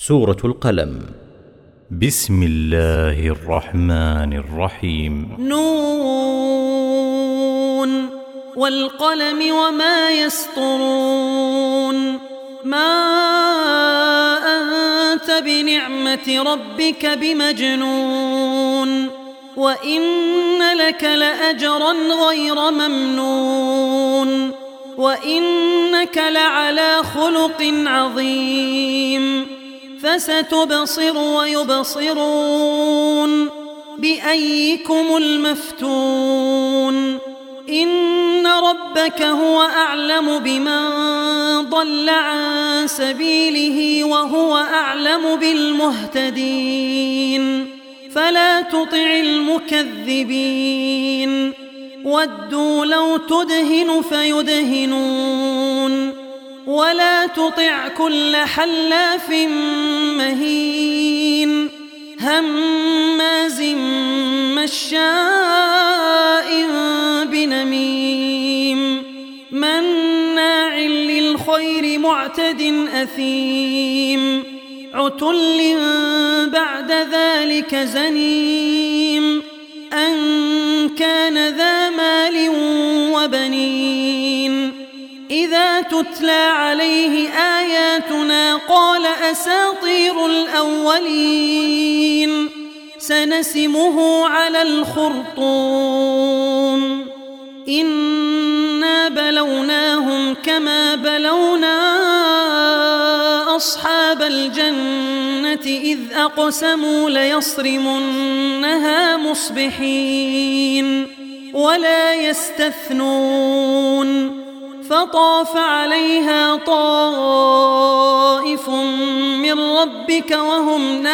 سورة القلم. بسم الله الرحمن الرحيم. نون والقلم وما يسطرون. ما أنت بنعمة ربك بمجنون، وإن لك لأجرا غير ممنون، وإنك لعلى خلق عظيم. فستبصر ويبصرون بأيكم المفتون. إن ربك هو أعلم بمن ضل عن سبيله وهو أعلم بالمهتدين. فلا تطع المكذبين، ودوا لو تدهن فيدهنون. ولا تطع كل حلاف مهين، هماز مشاء بنميم، مناع للخير معتد أثيم، عتل بعد ذلك زنيم، أن كان ذا مال وبنين. إذا تتلى عليه آياتنا قال أساطير الأولين. سنسمه على الخرطوم. إنا بلوناهم كما بلونا أصحاب الجنة إذ أقسموا ليصرمنها مصبحين ولا يستثنون. فطاف عليها طائف من ربك وهم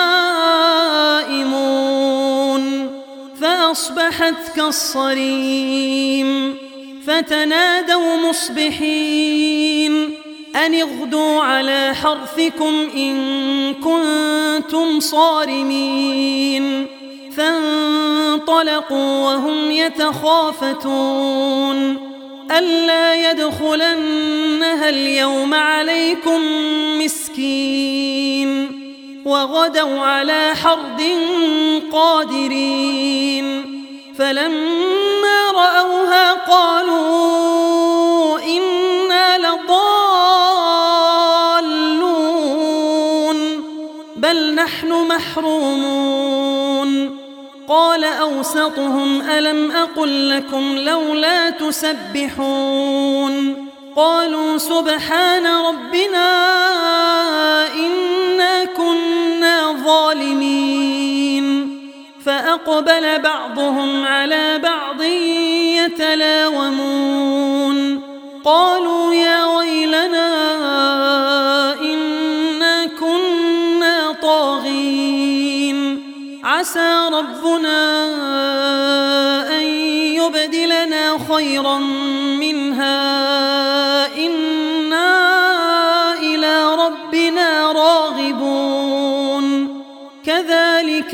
نائمون، فأصبحت كالصريم. فتنادوا مصبحين أن اغدوا على حرثكم إن كنتم صارمين. فانطلقوا وهم يتخافتون ألا يدخلنها اليوم عليكم مسكين. وغدوا على حرد قادرين. فلما رأوها قالوا إنا لضالون بل نحن محرومون. قال أوسطهم ألم أقل لكم لولا تسبحون. قالوا سبحان ربنا إنا كنا ظالمين. فأقبل بعضهم على بعض يتلاومون. قالوا يا ويلنا إنا كنا طاغين. عسى ربنا أن يبدلنا خيرا منها إنا إلى ربنا راغبون. كذلك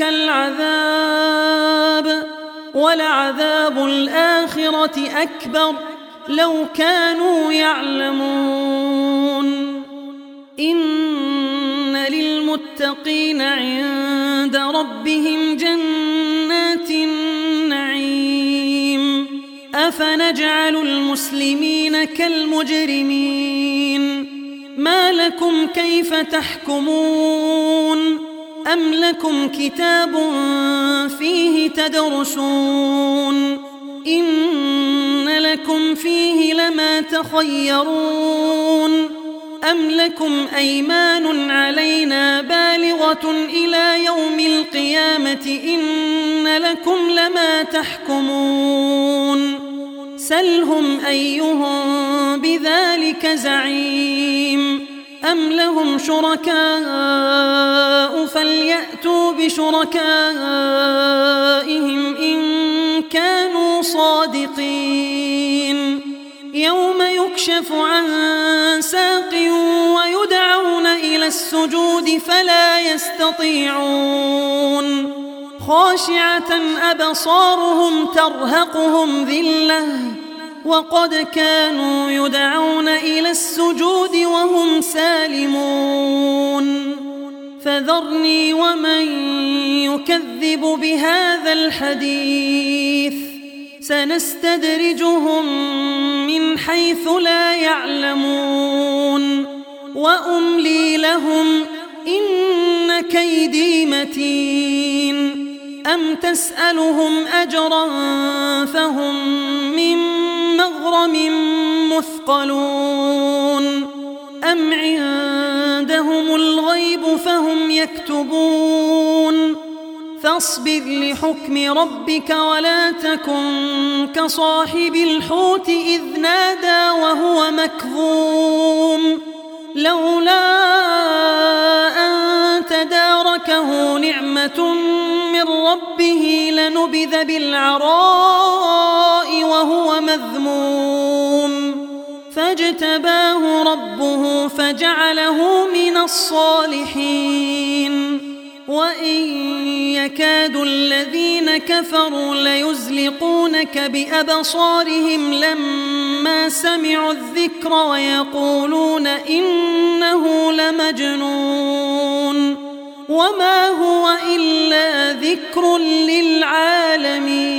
العذاب ولعذاب الآخرة أكبر لو كانوا يعلمون. إن للمتقين عند ربهم جنات النعيم. أفنجعل المسلمين كالمجرمين؟ ما لكم كيف تحكمون؟ أم لكم كتاب فيه تدرسون؟ إن لكم فيه لما تخيرون. أم لكم أيمان علينا بالغة إلى يوم القيامة إن لكم لما تحكمون. سلهم أيهم بذلك زعيم. أم لهم شركاء فليأتوا بشركائهم إن كانوا صادقين. يوم يكشف عن ساق ويدعون إلى السجود فلا يستطيعون. خاشعة أبصارهم ترهقهم ذلة وقد كانوا يدعون إلى السجود وهم سالمون. فذرني ومن يكذب بهذا الحديث سنستدرجهم من حيث لا يعلمون وأملي لهم إن كيدي متين أم تسألهم أجرا فهم من مغرم مثقلون أم عندهم الغيب فهم يكتبون فاصبر لحكم ربك ولا تكن كصاحب الحوت إذ نادى وهو مكظوم لولا أن تداركه نعمة من ربه لنبذ بالعراء وهو مذموم فاجتباه ربه فجعله من الصالحين وإن يكاد الذين كفروا ليزلقونك بأبصارهم لما سمعوا الذكر ويقولون إنه لمجنون وما هو إلا ذكر للعالمين.